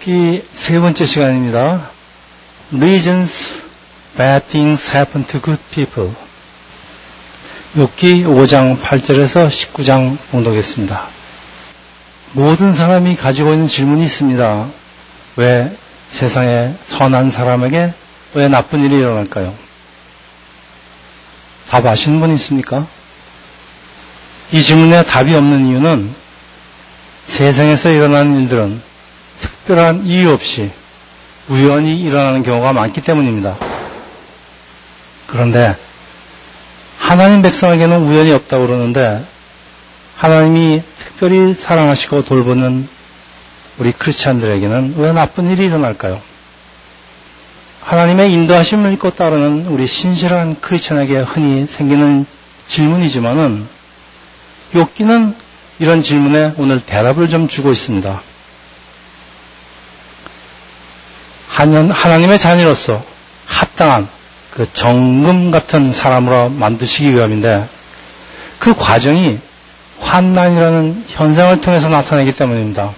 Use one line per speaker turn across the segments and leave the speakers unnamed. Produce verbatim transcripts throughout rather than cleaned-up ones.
욥기 세 번째 시간입니다. Reasons bad things happen to good people. 욥기 오 장 팔 절에서 십구 장 봉독했습니다. 모든 사람이 가지고 있는 질문이 있습니다. 왜 세상에 선한 사람에게 왜 나쁜 일이 일어날까요? 답 아시는 분 있습니까? 이 질문에 답이 없는 이유는 세상에서 일어나는 일들은 특별한 이유 없이 우연히 일어나는 경우가 많기 때문입니다. 그런데 하나님 백성에게는 우연이 없다고 그러는데 하나님이 특별히 사랑하시고 돌보는 우리 크리스찬들에게는 왜 나쁜 일이 일어날까요? 하나님의 인도하심을 믿고 따르는 우리 신실한 크리스찬에게 흔히 생기는 질문이지만은 욥기는 이런 질문에 오늘 대답을 좀 주고 있습니다. 하나님의 자녀로서 합당한 그 정금 같은 사람으로 만드시기 위함인데 그 과정이 환난이라는 현상을 통해서 나타나기 때문입니다.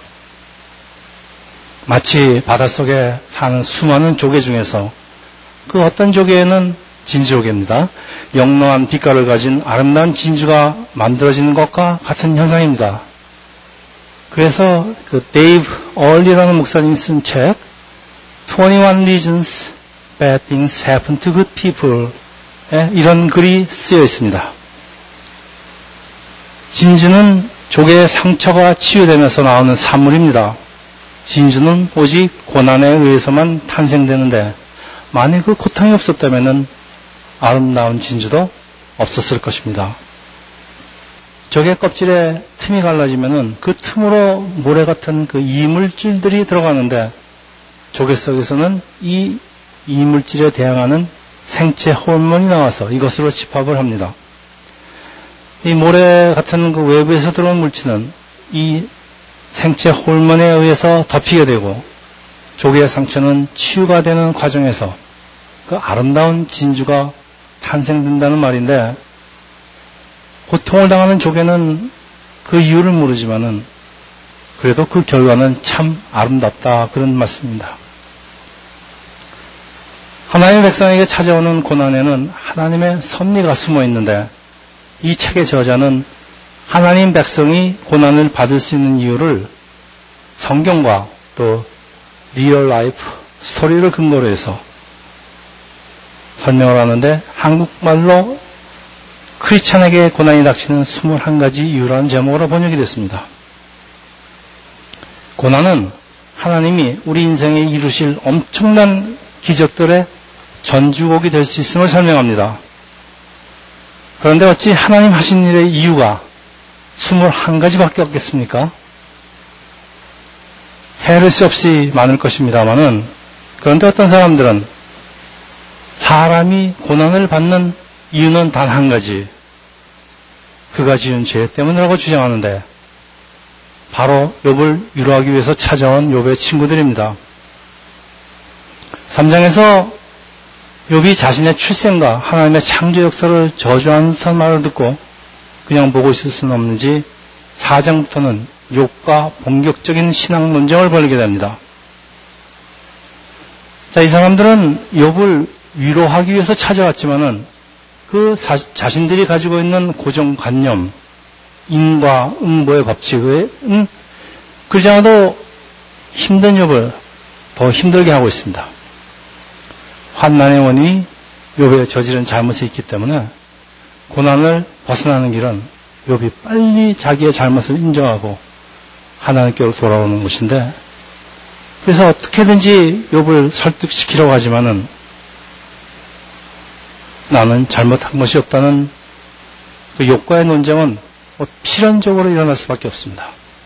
마치 바닷속에 사는 수많은 조개 중에서 그 어떤 조개에는 진주조개입니다. 영롱한 빛깔을 가진 아름다운 진주가 만들어지는 것과 같은 현상입니다. 그래서 그 데이브 얼리라는 목사님이 쓴 책 이십일 Reasons Bad Things Happen to Good People에 이런 글이 쓰여 있습니다. 진주는 조개의 상처가 치유되면서 나오는 산물입니다. 진주는 오직 고난에 의해서만 탄생되는데 만일 그 고통이 없었다면 아름다운 진주도 없었을 것입니다. 조개 껍질에 틈이 갈라지면 그 틈으로 모래 같은 그 이물질들이 들어가는데 조개 속에서는 이 이물질에 대항하는 생체 호르몬이 나와서 이것으로 집합을 합니다. 이 모래 같은 그 외부에서 들어온 물질은 이 생체 호르몬에 의해서 덮이게 되고 조개의 상처는 치유가 되는 과정에서 그 아름다운 진주가 탄생된다는 말인데 고통을 당하는 조개는 그 이유를 모르지만은 그래도 그 결과는 참 아름답다 그런 말씀입니다. 하나님의 백성에게 찾아오는 고난에는 하나님의 섭리가 숨어 있는데 이 책의 저자는 하나님 백성이 고난을 받을 수 있는 이유를 성경과 또 리얼 라이프 스토리를 근거로 해서 설명을 하는데 한국말로 크리스찬에게 고난이 닥치는 이십일 가지 이유라는 제목으로 번역이 됐습니다. 고난은 하나님이 우리 인생에 이루실 엄청난 기적들의 전주곡이 될 수 있음을 설명합니다. 그런데 어찌 하나님 하신 일의 이유가 이십일 가지밖에 없겠습니까? 헤아릴 수 없이 많을 것입니다만은 그런데 어떤 사람들은 사람이 고난을 받는 이유는 단 한 가지, 그가 지은 죄 때문이라고 주장하는데 바로 욥을 위로하기 위해서 찾아온 욥의 친구들입니다. 삼 장에서 욥이 자신의 출생과 하나님의 창조 역사를 저주하는 듯한 말을 듣고 그냥 보고 있을 수는 없는지 사 장부터는 욥과 본격적인 신앙 논쟁을 벌이게 됩니다. 자, 이 사람들은 욥을 위로하기 위해서 찾아왔지만은 그 자, 자신들이 가지고 있는 고정관념, 인과 응보의 법칙은 그러지 않아도 힘든 욥을 더 힘들게 하고 있습니다. 환난의 원인이 욥의 저지른 잘못이 있기 때문에 고난을 벗어나는 길은 욥이 빨리 자기의 잘못을 인정하고 하나님께로 돌아오는 것인데 그래서 어떻게든지 욥을 설득시키려고 하지만은 나는 잘못한 것이 없다는 그 욥과의 논쟁은 필연적으로 일어날 수밖에 없습니다.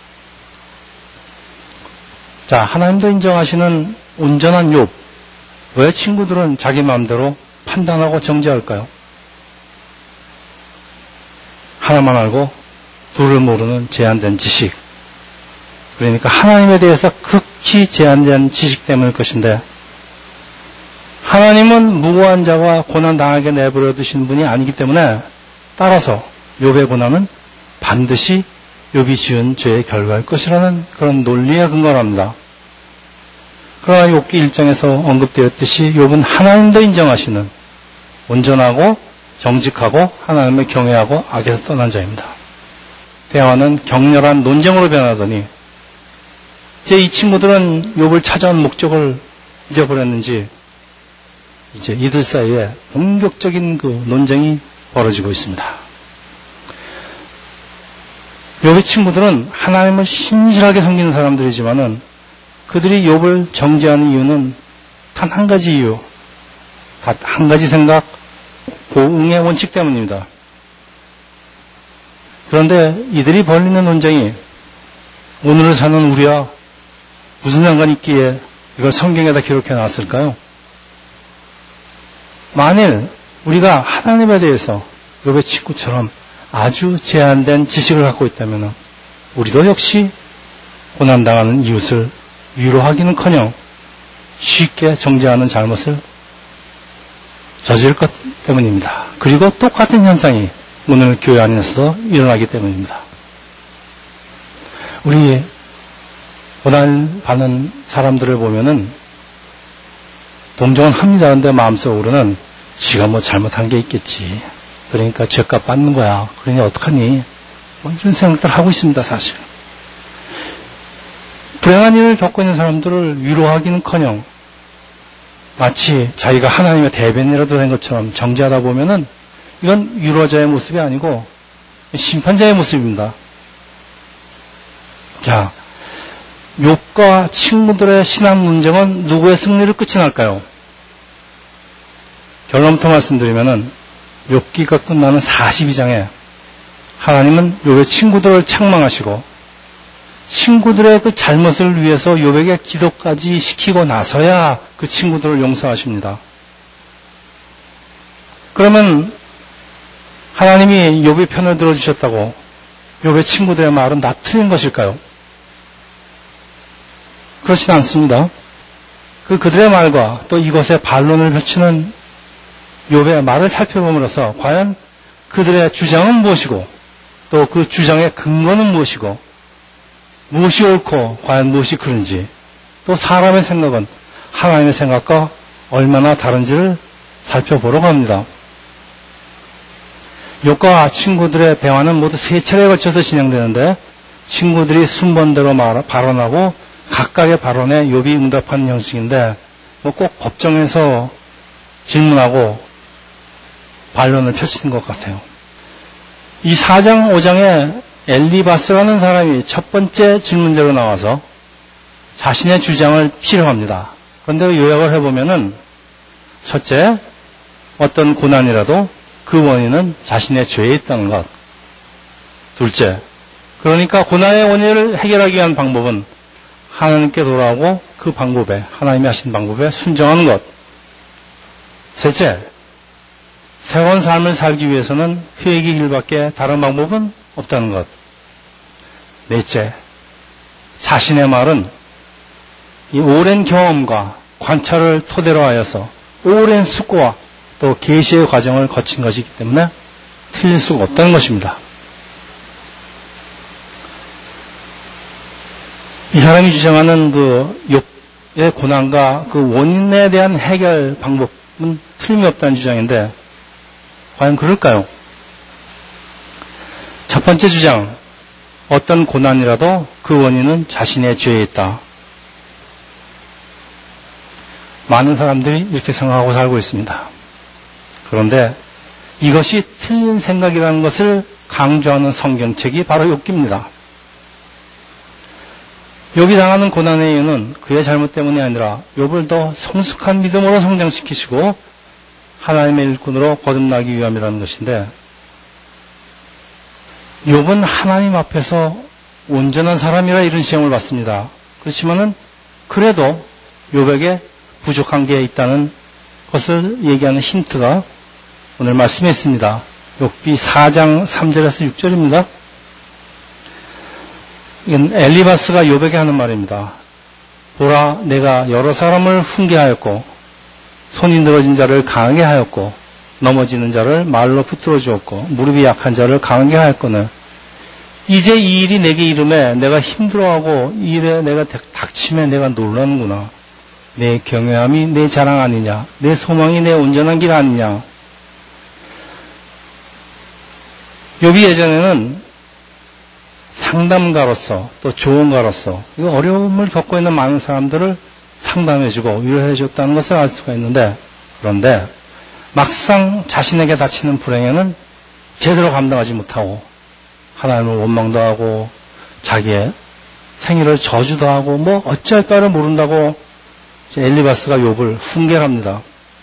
자, 하나님도 인정하시는 온전한 욥. 왜 친구들은 자기 마음대로 판단하고 정죄할까요? 하나만 알고 둘을 모르는 제한된 지식. 그러니까 하나님에 대해서 극히 제한된 지식 때문일 것인데 하나님은 무고한 자와 고난당하게 내버려 두신 분이 아니기 때문에 따라서 욥의 고난은 반드시 욥이 지은 죄의 결과일 것이라는 그런 논리에 근거를 합니다. 그러나 욥기 일 장에서 언급되었듯이 욥은 하나님도 인정하시는 온전하고 정직하고 하나님을 경외하고 악에서 떠난 자입니다. 대화는 격렬한 논쟁으로 변하더니 이제 이 친구들은 욥을 찾아온 목적을 잊어버렸는지 이제 이들 사이에 본격적인 그 논쟁이 벌어지고 있습니다. 욥의 친구들은 하나님을 신실하게 섬기는 사람들이지만은 그들이 욥을 정죄하는 이유는 단 한 가지 이유, 단 한 가지 생각, 보응의 원칙 때문입니다. 그런데 이들이 벌이는 논쟁이 오늘을 사는 우리와 무슨 상관이 있기에 이걸 성경에다 기록해 놨을까요? 만일 우리가 하나님에 대해서 욥의 친구처럼 아주 제한된 지식을 갖고 있다면 우리도 역시 고난당하는 이웃을 위로하기는커녕 쉽게 정죄하는 잘못을 저지를 것 때문입니다. 그리고 똑같은 현상이 오늘 교회 안에서도 일어나기 때문입니다. 우리 고난받는 사람들을 보면은 동정은 합니다. 그런데 마음속으로는 지가 뭐 잘못한 게 있겠지. 그러니까 죄값 받는 거야. 그러니 어떡하니? 뭐 이런 생각들 하고 있습니다, 사실. 불행한 일을 겪고 있는 사람들을 위로하기는커녕 마치 자기가 하나님의 대변이라도 된 것처럼 정죄하다 보면은 이건 위로자의 모습이 아니고 심판자의 모습입니다. 자, 욥과 친구들의 신앙 논쟁은 누구의 승리를 끝이 날까요? 결론부터 말씀드리면은 욥기가 끝나는 사십이 장에 하나님은 욥의 친구들을 책망하시고 친구들의 그 잘못을 위해서 욥에게 기도까지 시키고 나서야 그 친구들을 용서하십니다. 그러면 하나님이 욥의 편을 들어주셨다고 욥의 친구들의 말은 다 틀린 것일까요? 그렇진 않습니다. 그 그들의 말과 또 이것에 반론을 펼치는 욥의 말을 살펴봄으로써 과연 그들의 주장은 무엇이고 또 그 주장의 근거는 무엇이고 무엇이 옳고 과연 무엇이 그른지 또 사람의 생각은 하나님의 생각과 얼마나 다른지를 살펴보려고 합니다. 욥과 친구들의 대화는 모두 세 차례에 걸쳐서 진행되는데 친구들이 순번대로 말, 발언하고 각각의 발언에 욥이 응답하는 형식인데 뭐 꼭 법정에서 질문하고 반론을 펼치는 것 같아요. 이 사 장 오 장에 엘리바스라는 사람이 첫 번째 질문자로 나와서 자신의 주장을 필요합니다. 그런데 요약을 해보면은 첫째, 어떤 고난이라도 그 원인은 자신의 죄에 있다는 것. 둘째, 그러니까 고난의 원인을 해결하기 위한 방법은 하나님께 돌아오고 그 방법에, 하나님이 하신 방법에 순종하는 것. 셋째, 새로운 삶을 살기 위해서는 회개의 길밖에 다른 방법은 없다는 것. 넷째, 자신의 말은 이 오랜 경험과 관찰을 토대로 하여서 오랜 숙고와 또 계시의 과정을 거친 것이기 때문에 틀릴 수가 없다는 것입니다. 이 사람이 주장하는 그 욥의 고난과 그 원인에 대한 해결 방법은 틀림이 없다는 주장인데 과연 그럴까요? 첫 번째 주장, 어떤 고난이라도 그 원인은 자신의 죄에 있다. 많은 사람들이 이렇게 생각하고 살고 있습니다. 그런데 이것이 틀린 생각이라는 것을 강조하는 성경책이 바로 욥기입니다. 욥이 당하는 고난의 이유는 그의 잘못 때문이 아니라 욥을 더 성숙한 믿음으로 성장시키시고 하나님의 일꾼으로 거듭나기 위함이라는 것인데 욥은 하나님 앞에서 온전한 사람이라 이런 시험을 받습니다. 그렇지만은 그래도 욥에게 부족한 게 있다는 것을 얘기하는 힌트가 오늘 말씀에 있습니다. 욥기 사 장 삼 절에서 육 절입니다. 이건 엘리바스가 욥에게 하는 말입니다. 보라, 내가 여러 사람을 훈계하였고 손이 늘어진 자를 강하게 하였고 넘어지는 자를 말로 붙들어 주었고 무릎이 약한 자를 강하게 하였거늘 이제 이 일이 내게 이름에 내가 힘들어하고 이 일에 내가 닥침에 내가 놀라는구나. 내 경외함이 내 자랑 아니냐, 내 소망이 내 온전한 길 아니냐. 욥이 예전에는 상담가로서 또 조언가로서 이 어려움을 겪고 있는 많은 사람들을 상담해주고 위로해줬다는 것을 알 수가 있는데, 그런데 막상 자신에게 닥치는 불행에는 제대로 감당하지 못하고 하나님을 원망도 하고 자기의 생일을 저주도 하고 뭐 어찌할 바를 모른다고 엘리바스가 욥을 훈계합니다.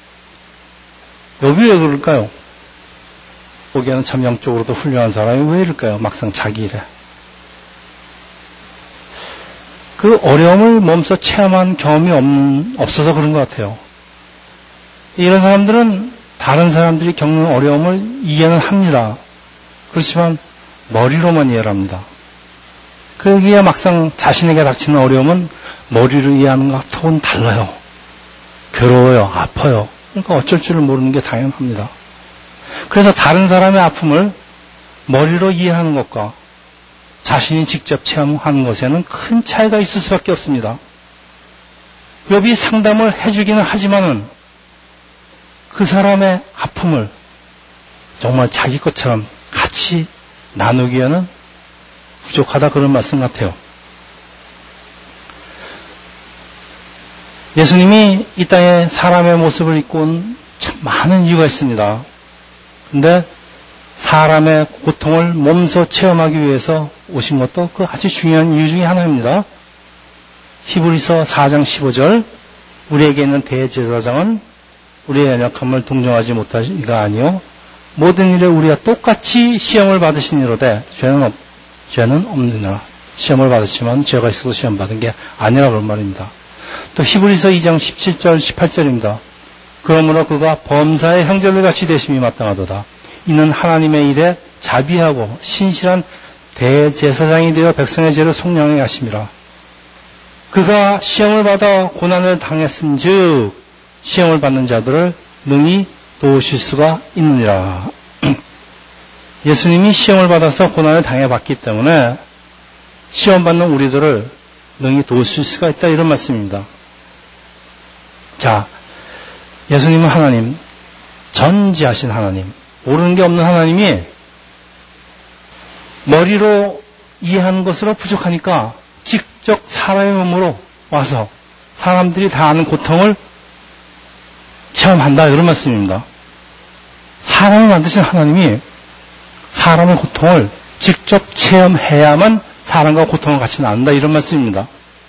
욥이 왜 그럴까요? 보기에는 참 영적으로도 훌륭한 사람이 왜 이럴까요? 막상 자기 일에. 그 어려움을 몸소 체험한 경험이 없는, 없어서 그런 것 같아요. 이런 사람들은 다른 사람들이 겪는 어려움을 이해는 합니다. 그렇지만 머리로만 이해를 합니다. 그러기에 막상 자신에게 닥치는 어려움은 머리로 이해하는 것하고는 달라요. 괴로워요. 아파요. 그러니까 어쩔 줄을 모르는 게 당연합니다. 그래서 다른 사람의 아픔을 머리로 이해하는 것과 자신이 직접 체험하는 것에는 큰 차이가 있을 수밖에 없습니다. 욥이 상담을 해주기는 하지만은 그 사람의 아픔을 정말 자기 것처럼 같이 나누기에는 부족하다, 그런 말씀 같아요. 예수님이 이 땅에 사람의 모습을 입고 온 참 많은 이유가 있습니다. 근데 사람의 고통을 몸소 체험하기 위해서 오신 것도 그 아주 중요한 이유 중에 하나입니다. 히브리서 사 장 십오 절, 우리에게 있는 대제사장은 우리의 연약함을 동정하지 못하시가 아니요 모든 일에 우리가 똑같이 시험을 받으시니로되 죄는 없, 죄는 없느니라. 시험을 받으시면 죄가 있어도 시험 받은 게 아니라 그런 말입니다. 또 히브리서 이 장 십칠 절 십팔 절입니다. 그러므로 그가 범사의 형제를 같이 되심이 마땅하도다. 이는 하나님의 일에 자비하고 신실한 대제사장이 되어 백성의 죄를 속량하게 하심이라. 그가 시험을 받아 고난을 당했은즉 시험을 받는 자들을 능히 도우실 수가 있느니라. 예수님이 시험을 받아서 고난을 당해봤기 때문에 시험받는 우리들을 능히 도우실 수가 있다, 이런 말씀입니다. 자, 예수님은 하나님, 전지하신 하나님, 모르는 게 없는 하나님이 머리로 이해하는 것으로 부족하니까 직접 사람의 몸으로 와서 사람들이 다 아는 고통을 체험한다, 이런 말씀입니다. 사람을 만드신 하나님이 사람의 고통을 직접 체험해야만 사람과 고통을 같이 나눈다, 이런 말씀입니다.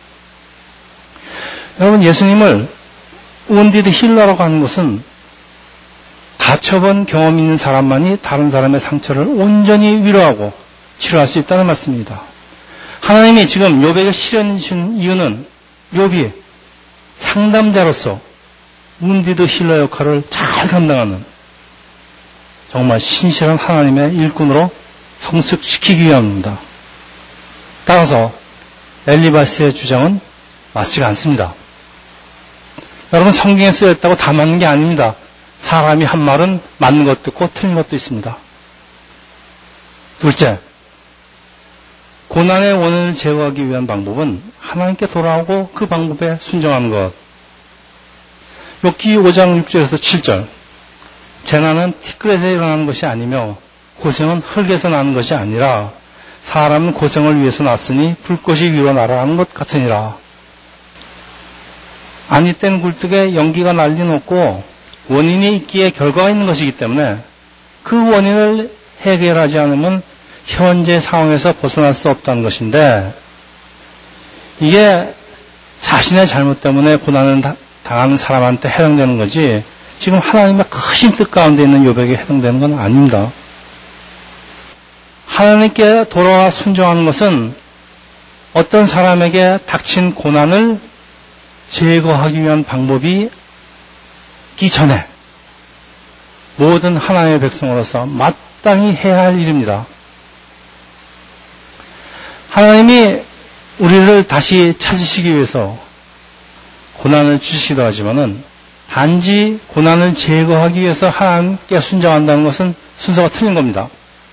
여러분, 예수님을 wounded healer라고 하는 것은 다쳐본 경험이 있는 사람만이 다른 사람의 상처를 온전히 위로하고 치료할 수 있다는 말씀입니다. 하나님이 지금 욥에게 시련을 주신 이유는 욥이 상담자로서 wounded healer 역할을 잘 감당하는 정말 신실한 하나님의 일꾼으로 성숙시키기 위함입니다. 따라서 엘리바스의 주장은 맞지가 않습니다. 여러분, 성경에 쓰여있다고 다 맞는 게 아닙니다. 사람이 한 말은 맞는 것도 있고 틀린 것도 있습니다. 둘째, 고난의 원인을 제거하기 위한 방법은 하나님께 돌아오고 그 방법에 순종하는 것. 욥기 오 장 육 절에서 칠 절, 재난은 티끌에서 일어나는 것이 아니며 고생은 흙에서 나는 것이 아니라 사람은 고생을 위해서 났으니 불꽃이 위로 날아가는 것 같으니라. 아니 땐 굴뚝에 연기가 난리 났고 원인이 있기에 결과가 있는 것이기 때문에 그 원인을 해결하지 않으면 현재 상황에서 벗어날 수 없다는 것인데, 이게 자신의 잘못 때문에 고난을 당하는 사람한테 해당되는 거지 지금 하나님의 크신 뜻 가운데 있는 욥에게 해당되는 건 아닙니다. 하나님께 돌아와 순종하는 것은 어떤 사람에게 닥친 고난을 제거하기 위한 방법이기 전에 모든 하나님의 백성으로서 마땅히 해야 할 일입니다. 하나님이 우리를 다시 찾으시기 위해서 고난을 주시기도 하지만은 단지 고난을 제거하기 위해서 하나님께 순종한다는 것은 순서가 틀린 겁니다.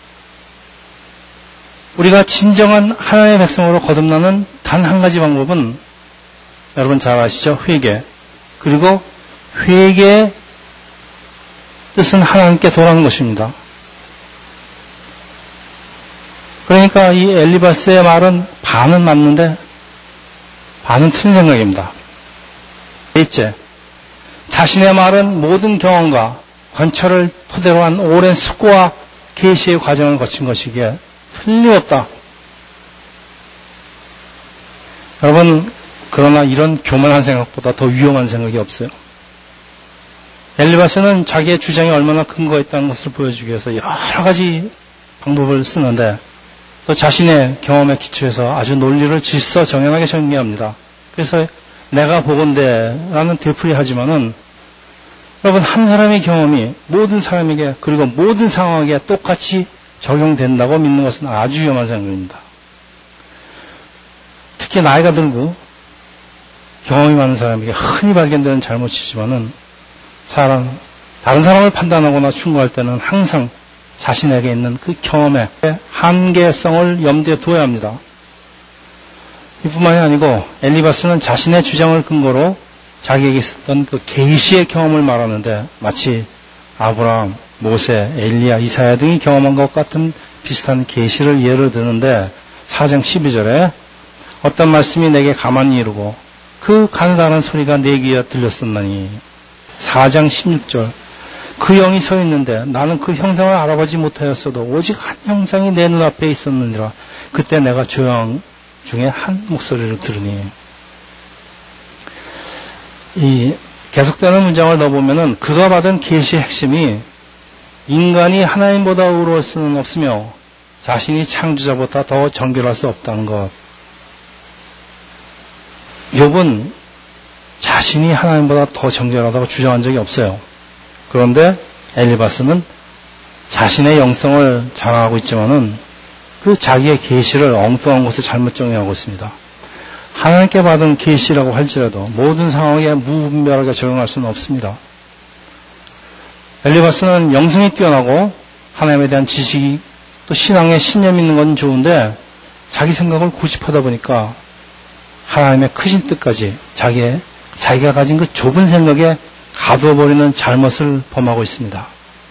우리가 진정한 하나님의 백성으로 거듭나는 단 한 가지 방법은 여러분 잘 아시죠? 회개, 그리고 회개의 뜻은 하나님께 돌아가는 것입니다. 그러니까 이 엘리바스의 말은 반은 맞는데 반은 틀린 생각입니다. 넷째, 자신의 말은 모든 경험과 관찰을 토대로 한 오랜 숙고와 계시의 과정을 거친 것이기에 틀림없다. 여러분, 그러나 이런 교만한 생각보다 더 위험한 생각이 없어요. 엘리바스는 자기의 주장이 얼마나 근거가 있다는 것을 보여주기 위해서 여러 가지 방법을 쓰는데 또 자신의 경험에 기초해서 아주 논리를 질서 정연하게 전개합니다. 그래서 내가 보건대라는 되풀이하지만은 여러분, 한 사람의 경험이 모든 사람에게 그리고 모든 상황에 똑같이 적용된다고 믿는 것은 아주 위험한 생각입니다. 특히 나이가 들고 경험이 많은 사람에게 흔히 발견되는 잘못이지만은 사람, 다른 사람을 판단하거나 충고할 때는 항상 자신에게 있는 그 경험의 한계성을 염두에 두어야 합니다. 이뿐만이 아니고 엘리바스는 자신의 주장을 근거로 자기에게 있었던 그 계시의 경험을 말하는데 마치 아브라함, 모세, 엘리야, 이사야 등이 경험한 것 같은 비슷한 계시를 예를 드는데 사 장 십이 절에 어떤 말씀이 내게 가만히 이르고 그 가느다란 소리가 내 귀에 들렸었나니 사 장 십육 절 그 영이 서 있는데 나는 그 형상을 알아보지 못하였어도 오직 한 형상이 내 눈앞에 있었느니라. 그때 내가 조형 중에 한 목소리를 들으니 이 계속되는 문장을 넣어보면은 그가 받은 계시의 핵심이 인간이 하나님보다 의로울 수는 없으며 자신이 창조자보다 더 정결할 수 없다는 것. 욥은 자신이 하나님보다 더 정결하다고 주장한 적이 없어요. 그런데 엘리바스는 자신의 영성을 자랑하고 있지만은 그 자기의 계시를 엉뚱한 곳에 잘못 정의하고 있습니다. 하나님께 받은 계시라고 할지라도 모든 상황에 무분별하게 적용할 수는 없습니다. 엘리바스는 영성이 뛰어나고 하나님에 대한 지식이 또 신앙에 신념이 있는 건 좋은데 자기 생각을 고집하다 보니까 하나님의 크신 뜻까지 자기의, 자기가 가진 그 좁은 생각에 가두어버리는 잘못을 범하고 있습니다.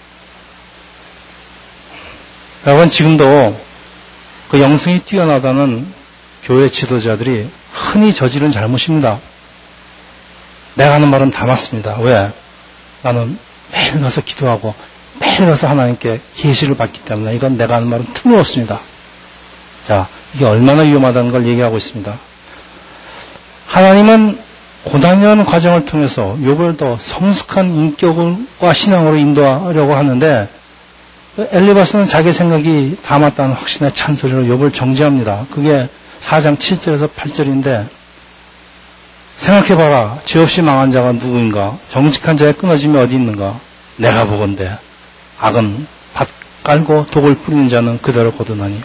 여러분, 지금도 그 영성이 뛰어나다는 교회 지도자들이 흔히 저지른 잘못입니다. 내가 하는 말은 다 맞습니다. 왜? 나는 매일 가서 기도하고 매일 가서 하나님께 계시를 받기 때문에 이건 내가 하는 말은 틀림없습니다. 자, 이게 얼마나 위험하다는 걸 얘기하고 있습니다. 하나님은 고난이라는 과정을 통해서 욥을 더 성숙한 인격과 신앙으로 인도하려고 하는데 엘리바스는 자기 생각이 다 맞다는 확신의 찬소리로 욥을 정죄합니다. 그게 사 장 칠 절에서 팔 절인데 생각해봐라. 죄 없이 망한 자가 누구인가? 정직한 자의 끊어짐이 어디 있는가? 내가 보건대 악은 밭 깔고 독을 뿌리는 자는 그대로 거두나니.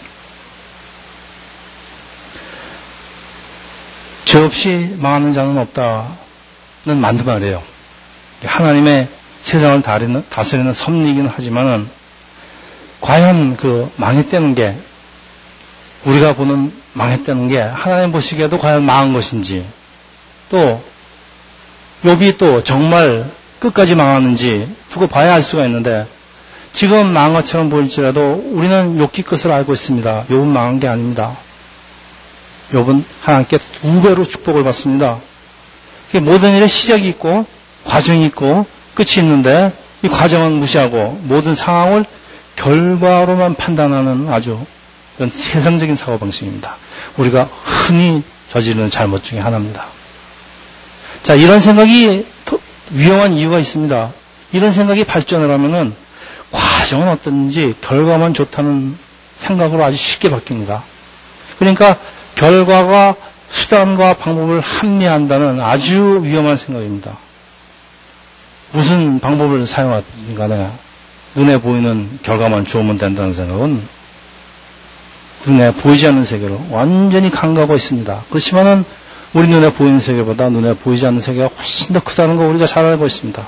죄 없이 망하는 자는 없다는 맞는 말이에요. 하나님의 세상을 다스리는 섭리이긴 하지만은 과연 그 망했다는 게 우리가 보는 망했다는 게 하나님 보시기에도 과연 망한 것인지 또 욥이 또 정말 끝까지 망하는지 두고 봐야 알 수가 있는데 지금 망한 것처럼 보일지라도 우리는 욥기 끝을 알고 있습니다. 욥은 망한 게 아닙니다. 욥은 하나님께 두 배로 축복을 받습니다. 모든 일에 시작이 있고 과정이 있고 끝이 있는데 이 과정은 무시하고 모든 상황을 결과로만 판단하는 아주 이런 세상적인 사고방식입니다. 우리가 흔히 저지르는 잘못 중에 하나입니다. 자, 이런 생각이 위험한 이유가 있습니다. 이런 생각이 발전을 하면은 과정은 어떤지 결과만 좋다는 생각으로 아주 쉽게 바뀝니다. 그러니까 결과가 수단과 방법을 합리한다는 아주 위험한 생각입니다. 무슨 방법을 사용하든 간에 눈에 보이는 결과만 좋으면 된다는 생각은 눈에 보이지 않는 세계로 완전히 간과하고 있습니다. 그렇지만은 우리 눈에 보이는 세계보다 눈에 보이지 않는 세계가 훨씬 더 크다는 거 우리가 잘 알고 있습니다.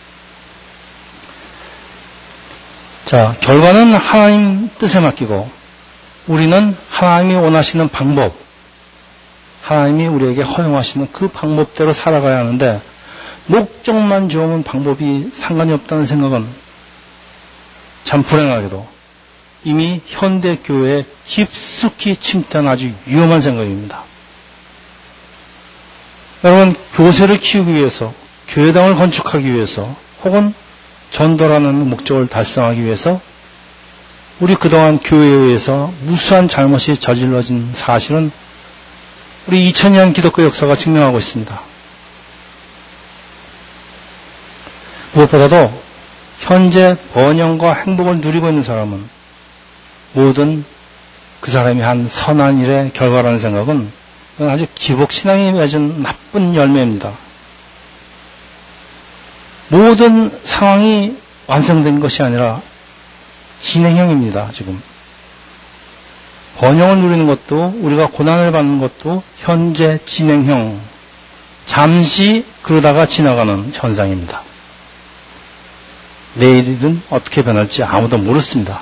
자, 결과는 하나님 뜻에 맡기고 우리는 하나님이 원하시는 방법, 하나님이 우리에게 허용하시는 그 방법대로 살아가야 하는데 목적만 좋으면 방법이 상관이 없다는 생각은 참 불행하게도 이미 현대 교회에 깊숙이 침투한 아주 위험한 생각입니다. 여러분, 교세를 키우기 위해서, 교회당을 건축하기 위해서, 혹은 전도라는 목적을 달성하기 위해서 우리 그동안 교회에 의해서 무수한 잘못이 저질러진 사실은 우리 이천 년 기독교 역사가 증명하고 있습니다. 무엇보다도 현재 번영과 행복을 누리고 있는 사람은 모든 그 사람이 한 선한 일의 결과라는 생각은 아주 기복신앙이 맺은 나쁜 열매입니다. 모든 상황이 완성된 것이 아니라 진행형입니다. 지금 번영을 누리는 것도 우리가 고난을 받는 것도 현재 진행형, 잠시 그러다가 지나가는 현상입니다. 내일은 어떻게 변할지 아무도 모르겠습니다.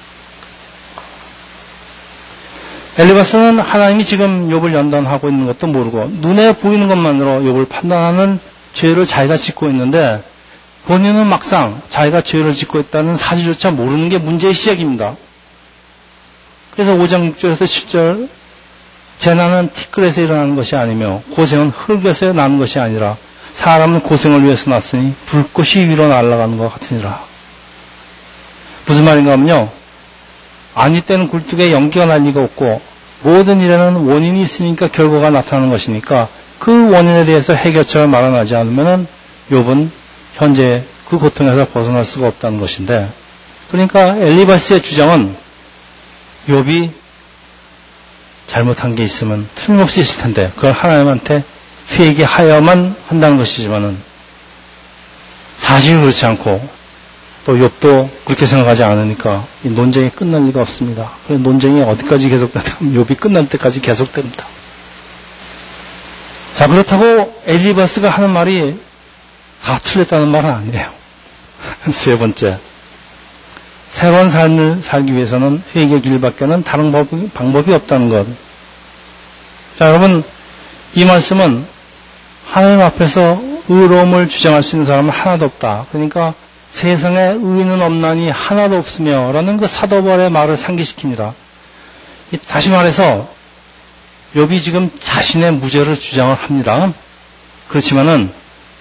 엘리바스는 하나님이 지금 욥을 연단하고 있는 것도 모르고 눈에 보이는 것만으로 욥을 판단하는 죄를 자기가 짓고 있는데 본인은 막상 자기가 죄를 짓고 있다는 사실조차 모르는 게 문제의 시작입니다. 그래서 오 장 육 절에서 십 절 재난은 티끌에서 일어나는 것이 아니며 고생은 흙에서 나는 것이 아니라 사람은 고생을 위해서 났으니 불꽃이 위로 날아가는 것 같으니라. 무슨 말인가 하면요, 아니 때는 굴뚝에 연기가 날 리가 없고 모든 일에는 원인이 있으니까 결과가 나타나는 것이니까 그 원인에 대해서 해결책을 마련하지 않으면 욥은 현재 그 고통에서 벗어날 수가 없다는 것인데, 그러니까 엘리바스의 주장은 욥이 잘못한 게 있으면 틀림없이 있을 텐데 그걸 하나님한테 회개하여만 한다는 것이지만은 사실이 그렇지 않고 또 욥도 그렇게 생각하지 않으니까 이 논쟁이 끝날 리가 없습니다. 그래서 논쟁이 어디까지 계속되냐면 욥이 끝날 때까지 계속됩니다. 자, 그렇다고 엘리바스가 하는 말이 다 틀렸다는 말은 아니에요. 세 번째, 새로운 삶을 살기 위해서는 회개의 길밖에는 다른 방법이, 방법이 없다는 것. 자, 여러분, 이 말씀은 하나님 앞에서 의로움을 주장할 수 있는 사람은 하나도 없다. 그러니까 세상에 의인은 없나니 하나도 없으며 라는 그 사도바울의 말을 상기시킵니다. 다시 말해서 욥이 지금 자신의 무죄를 주장을 합니다. 그렇지만은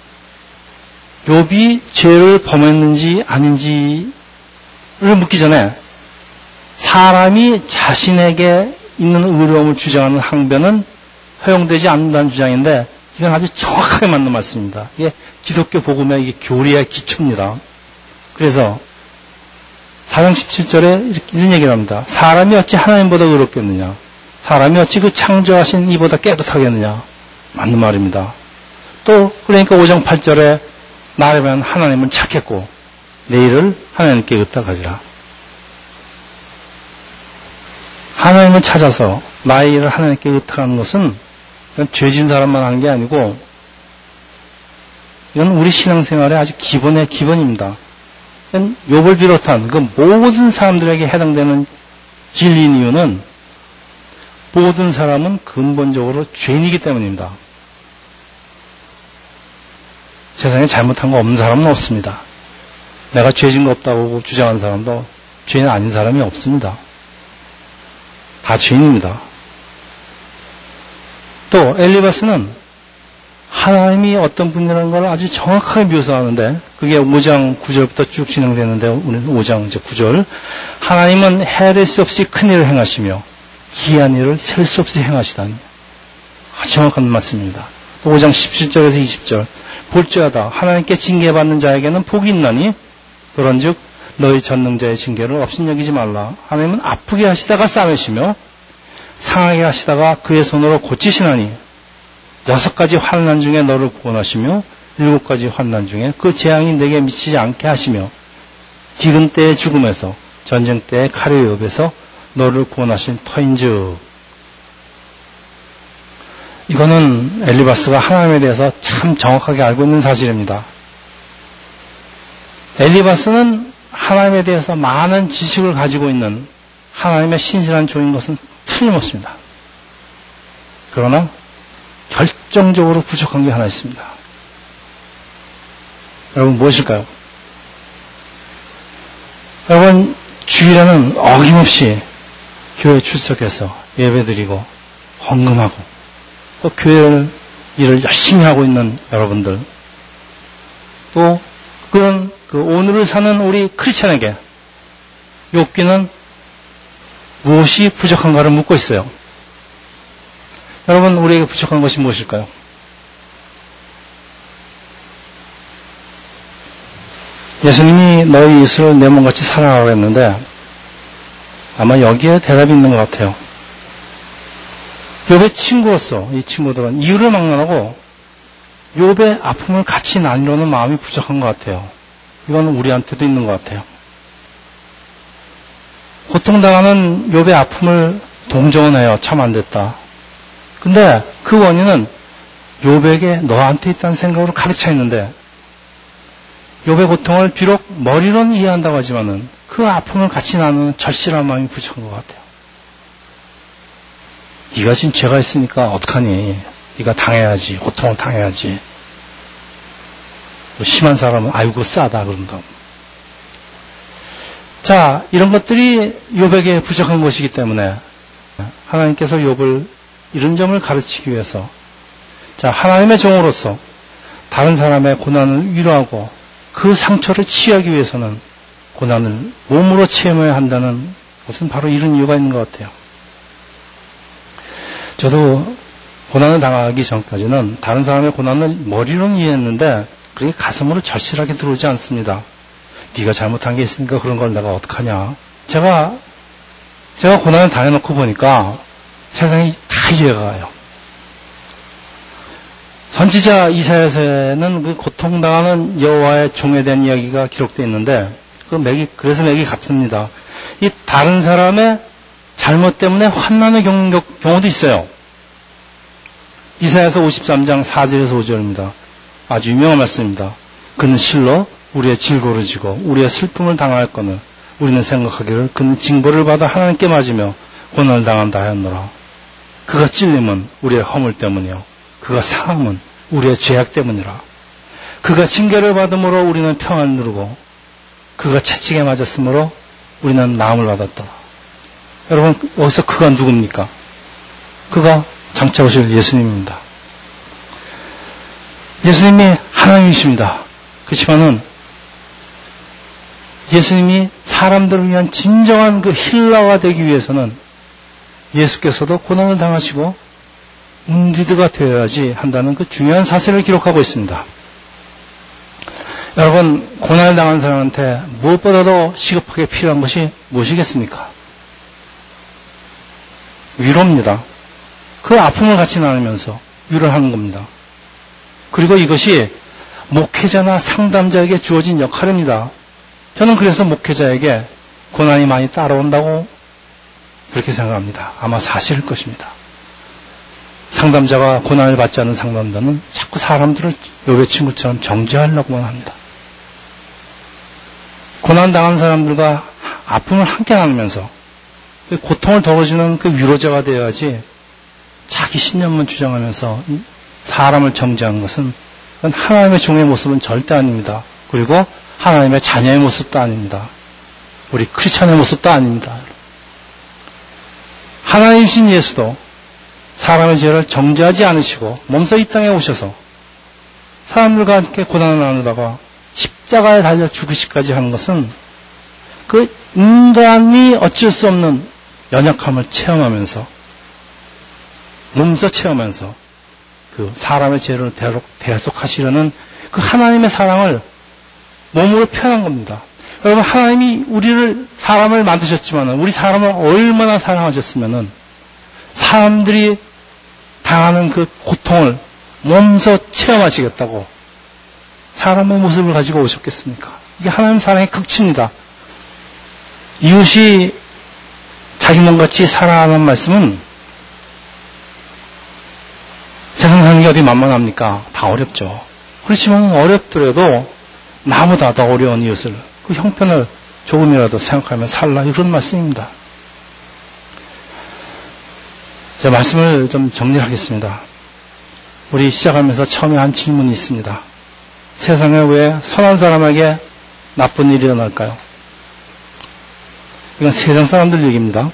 욥이 죄를 범했는지 아닌지를 묻기 전에 사람이 자신에게 있는 의로움을 주장하는 항변은 허용되지 않는다는 주장인데 이건 아주 정확하게 맞는 말씀입니다. 이게 기독교 복음의 이게 교리의 기초입니다. 그래서 사 장 십칠 절에 이렇게 이런 얘기를 합니다. 사람이 어찌 하나님보다 의롭겠느냐? 사람이 어찌 그 창조하신 이보다 깨끗하겠느냐? 맞는 말입니다. 또 그러니까 오 장 팔 절에 나라면 하나님은 찾겠고 내일을 하나님께 의탁하리라. 하나님을 찾아서 나의 일을 하나님께 의탁하는 것은 죄진 사람만 하는 게 아니고 이건 우리 신앙생활의 아주 기본의 기본입니다. 욥을 비롯한 그 모든 사람들에게 해당되는 진리인 이유는 모든 사람은 근본적으로 죄인이기 때문입니다. 세상에 잘못한 거 없는 사람은 없습니다. 내가 죄진 거 없다고 주장하는 사람도 죄인 아닌 사람이 없습니다. 다 죄인입니다. 또 엘리바스는 하나님이 어떤 분이라는 걸 아주 정확하게 묘사하는데 그게 오 장 구 절부터 쭉 진행되는데 우리는 오 장 이제 구 절 하나님은 헤아릴 수 없이 큰 일을 행하시며 기이한 일을 셀 수 없이 행하시다니 아주 정확한 말씀입니다. 또 오 장 십칠 절에서 이십 절 볼지어다 하나님께 징계받는 자에게는 복이 있나니 그런즉 너희 전능자의 징계를 업신여기지 말라. 하나님은 아프게 하시다가 싸매시며 상하게 하시다가 그의 손으로 고치시나니 여섯 가지 환난 중에 너를 구원하시며 일곱 가지 환난 중에 그 재앙이 내게 미치지 않게 하시며 기근 때의 죽음에서 전쟁 때의 칼의 위협에서 너를 구원하신 터인즉. 이거는 엘리바스가 하나님에 대해서 참 정확하게 알고 있는 사실입니다. 엘리바스는 하나님에 대해서 많은 지식을 가지고 있는 하나님의 신실한 종인 것은 틀림없습니다. 그러나 결정적으로 부족한 게 하나 있습니다. 여러분 무엇일까요? 여러분 주일에는 어김없이 교회 출석해서 예배드리고 헌금하고 또 교회 일을 열심히 하고 있는 여러분들, 또 그런 그 오늘을 사는 우리 크리스천에게 욥기는 무엇이 부족한가를 묻고 있어요. 여러분 우리에게 부족한 것이 무엇일까요? 예수님이 너희 이웃을 내 몸같이 사랑하라고 했는데 아마 여기에 대답이 있는 것 같아요. 욥의 친구로서 이 친구들은 이유를 막론하고 욥의 아픔을 같이 나누려는 마음이 부족한 것 같아요. 이건 우리한테도 있는 것 같아요. 고통당하는 욥의 아픔을 동정은 해요. 참 안 됐다. 근데 그 원인은 욥에게 너한테 있다는 생각으로 가득 차 있는데 욥의 고통을 비록 머리로는 이해한다고 하지만은 그 아픔을 같이 나누는 절실한 마음이 부족한 것 같아요. 네가 지금 죄가 있으니까 어떡하니? 네가 당해야지. 고통을 당해야지. 심한 사람은 아이고 싸다 그런다. 자, 이런 것들이 욥에게 부족한 것이기 때문에 하나님께서 욥을 이런 점을 가르치기 위해서 자, 하나님의 종으로서 다른 사람의 고난을 위로하고 그 상처를 치유하기 위해서는 고난을 몸으로 체험해야 한다는 것은 바로 이런 이유가 있는 것 같아요. 저도 고난을 당하기 전까지는 다른 사람의 고난을 머리로는 이해했는데 그게 가슴으로 절실하게 들어오지 않습니다. 네가 잘못한 게 있으니까 그런 걸 내가 어떡하냐. 제가 제가 고난을 당해놓고 보니까 세상이 다 이해가 가요. 선지자 이사야서에는 그 고통당하는 여호와의 종에 대한 이야기가 기록되어 있는데 그 맥이 그래서 맥이 같습니다. 이 다른 사람의 잘못 때문에 환난을 겪는 경우도 있어요. 이사야서 오십삼 장 사 절에서 오 절입니다. 아주 유명한 말씀입니다. 그는 실로 우리의 질고를 지고 우리의 슬픔을 당할 거는 우리는 생각하기를 그는 징벌을 받아 하나님께 맞으며 고난을 당한다 하였노라. 그가 찔림은 우리의 허물 때문이요 그가 상함은 우리의 죄악 때문이라. 그가 징계를 받음으로 우리는 평안을 누르고 그가 채찍에 맞았으므로 우리는 나음을 받았다. 여러분 여기서 그가 누굽니까? 그가 장차 오실 예수님입니다. 예수님이 하나님이십니다. 그렇지만은 예수님이 사람들을 위한 진정한 그 힐러가 되기 위해서는 예수께서도 고난을 당하시고 운디드가 되어야지 한다는 그 중요한 사실을 기록하고 있습니다. 여러분, 고난을 당한 사람한테 무엇보다도 시급하게 필요한 것이 무엇이겠습니까? 위로입니다. 그 아픔을 같이 나누면서 위로를 하는 겁니다. 그리고 이것이 목회자나 상담자에게 주어진 역할입니다. 저는 그래서 목회자에게 고난이 많이 따라온다고 그렇게 생각합니다. 아마 사실일 것입니다. 상담자가 고난을 받지 않는 상담자는 자꾸 사람들을 욥의 친구처럼 정죄하려고만 합니다. 고난당한 사람들과 아픔을 함께 나누면서 고통을 덜어주는 그 위로자가 되어야지 자기 신념만 주장하면서 사람을 정죄하는 것은 하나님의 종의 모습은 절대 아닙니다. 그리고 하나님의 자녀의 모습도 아닙니다. 우리 크리스천의 모습도 아닙니다. 하나님이신 예수도 사람의 죄를 정죄하지 않으시고 몸소 이 땅에 오셔서 사람들과 함께 고난을 나누다가 십자가에 달려 죽으시기까지 하는 것은 그 인간이 어쩔 수 없는 연약함을 체험하면서 몸소 체험하면서 그 사람의 죄를 대속하시려는 그 하나님의 사랑을 몸으로 표현한 겁니다. 여러분, 하나님이 우리를 사람을 만드셨지만 우리 사람을 얼마나 사랑하셨으면 사람들이 당하는 그 고통을 몸소 체험하시겠다고 사람의 모습을 가지고 오셨겠습니까? 이게 하나님 사랑의 극치입니다. 이웃이 자기 몸같이 살아가는 말씀은 세상 사는 게 어디 만만합니까? 다 어렵죠. 그렇지만 어렵더라도 나보다 더 어려운 이웃을 그 형편을 조금이라도 생각하면 살라 이런 말씀입니다. 제가 말씀을 좀 정리하겠습니다. 우리 시작하면서 처음에 한 질문이 있습니다. 세상에 왜 선한 사람에게 나쁜 일이 일어날까요? 이건 세상 사람들 얘기입니다.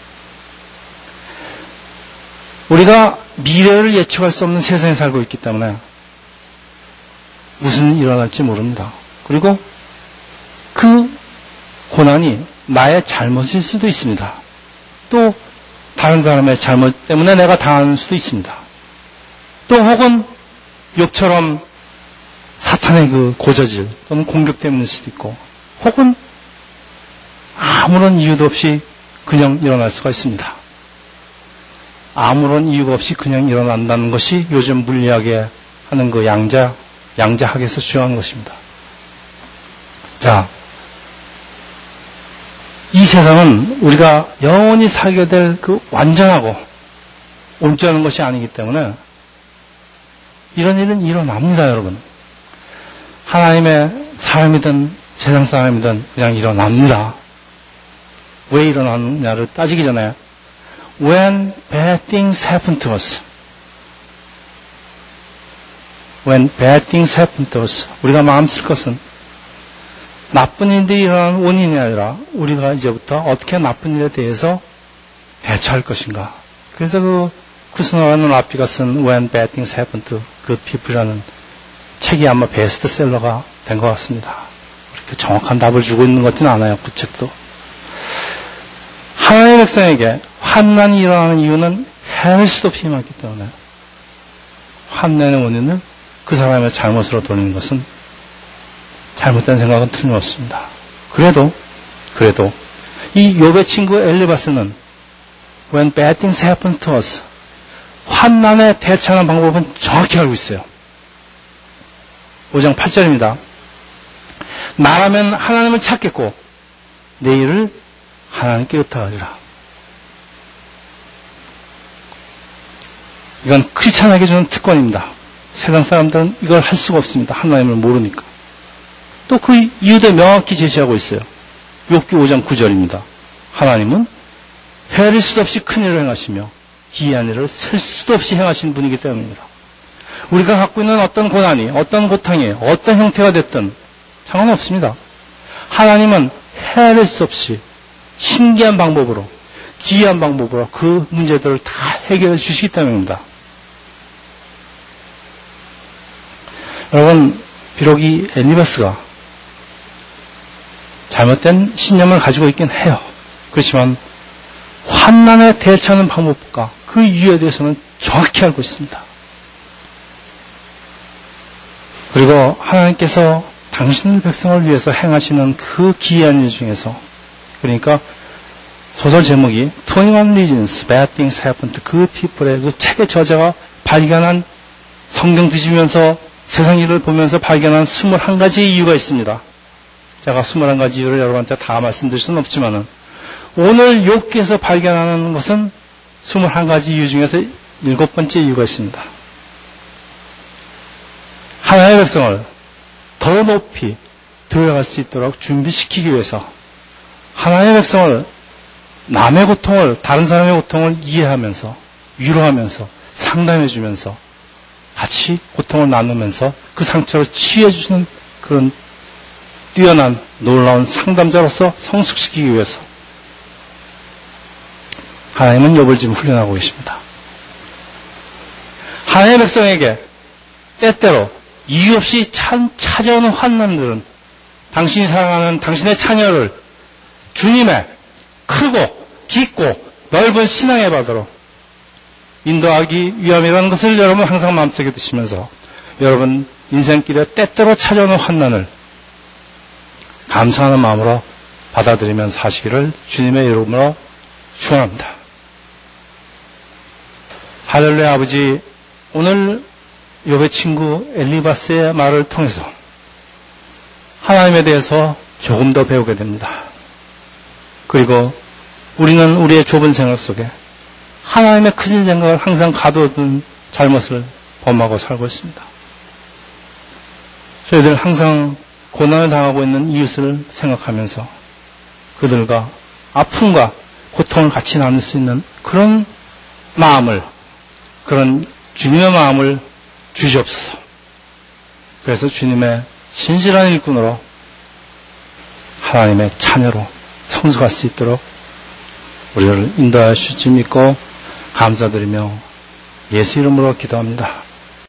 우리가 미래를 예측할 수 없는 세상에 살고 있기 때문에 무슨 일이 일어날지 모릅니다. 그리고 그 고난이 나의 잘못일 수도 있습니다. 또 다른 사람의 잘못 때문에 내가 당하는 수도 있습니다. 또 혹은 욥처럼 사탄의 그 고저질 또는 공격 때문일 수도 있고, 혹은 아무런 이유도 없이 그냥 일어날 수가 있습니다. 아무런 이유가 없이 그냥 일어난다는 것이 요즘 물리학에 하는 그 양자, 양자학에서 주장하는 것입니다. 자, 이 세상은 우리가 영원히 살게 될 그 완전하고 온전한 것이 아니기 때문에 이런 일은 일어납니다, 여러분. 하나님의 사람이든 세상 사람이든 그냥 일어납니다. 왜 일어나느냐를 따지기 전에 When bad things happen to us, When bad things happen to us, 우리가 마음 쓸 것은 나쁜 일들이 일어나는 원인이 아니라 우리가 이제부터 어떻게 나쁜 일에 대해서 대처할 것인가. 그래서 그 쿠스노라는 라피가 쓴 When Bad Things Happen to Good People이라는 책이 아마 베스트셀러가 된 것 같습니다. 그렇게 정확한 답을 주고 있는 것 같지는 않아요, 그 책도. 하나님의 백성에게 환난이 일어나는 이유는 헤아릴 수도 없이 많기 때문에 환난의 원인을 그 사람의 잘못으로 돌리는 것은 잘못된 생각은 틀림없습니다. 그래도 그래도 이 욥의 친구 엘리바스는 When bad things happen to us, 환난에 대처하는 방법은 정확히 알고 있어요. 오 장 팔 절입니다. 나라면 하나님을 찾겠고 내 일을 하나님께 의탁하리라. 이건 크리스찬에게 주는 특권입니다. 세상 사람들은 이걸 할 수가 없습니다. 하나님을 모르니까. 또 그 이유도 명확히 제시하고 있어요. 욥기 오 장 구 절입니다. 하나님은 헤아릴 수도 없이 큰 일을 행하시며 기이한 일을 셀 수도 없이 행하신 분이기 때문입니다. 우리가 갖고 있는 어떤 고난이, 어떤 고통이, 어떤 형태가 됐든 상관없습니다. 하나님은 헤아릴 수 없이 신기한 방법으로, 기이한 방법으로 그 문제들을 다 해결해 주시기 때문입니다. 여러분, 비록 이 엘리바스가 잘못된 신념을 가지고 있긴 해요. 그렇지만 환난에 대처하는 방법과 그 이유에 대해서는 정확히 알고 있습니다. 그리고 하나님께서 당신의 백성을 위해서 행하시는 그 기이한 일 중에서, 그러니까 소설 제목이 이십일 Reasons Bad Things Happen to Good People의 그 책의 저자가 발견한, 성경 뒤지면서 세상 일을 보면서 발견한 이십일 가지 이유가 있습니다. 제가 이십일 가지 이유를 여러분한테 다 말씀드릴 수는 없지만은 오늘 욥기에서 발견하는 것은 이십일 가지 이유 중에서 일곱 번째 이유가 있습니다. 하나님의 백성을 더 높이 들어갈 수 있도록 준비시키기 위해서 하나님의 백성을 남의 고통을, 다른 사람의 고통을 이해하면서 위로하면서 상담해주면서 같이 고통을 나누면서 그 상처를 치유해주시는 그런 뛰어난 놀라운 상담자로서 성숙시키기 위해서 하나님은 욥을 지금 훈련하고 계십니다. 하나님의 백성에게 때때로 이유 없이 참 찾아오는 환난들은 당신이 사랑하는 당신의 자녀를 주님의 크고 깊고 넓은 신앙의 바다로 인도하기 위함이라는 것을 여러분 항상 마음속에 드시면서 여러분 인생길에 때때로 찾아오는 환난을 감사하는 마음으로 받아들이면서 하시기를 주님의 이름으로 축원합니다. 할렐루야. 아버지, 오늘 욥의 친구 엘리바스의 말을 통해서 하나님에 대해서 조금 더 배우게 됩니다. 그리고 우리는 우리의 좁은 생각 속에 하나님의 크신 생각을 항상 가둬둔 잘못을 범하고 살고 있습니다. 저희들 항상 고난을 당하고 있는 이웃을 생각하면서 그들과 아픔과 고통을 같이 나눌 수 있는 그런 마음을, 그런 주님의 마음을 주시옵소서. 그래서 주님의 신실한 일꾼으로 하나님의 자녀로 성숙할 수 있도록 우리를 인도하실 줄 믿고 감사드리며 예수 이름으로 기도합니다.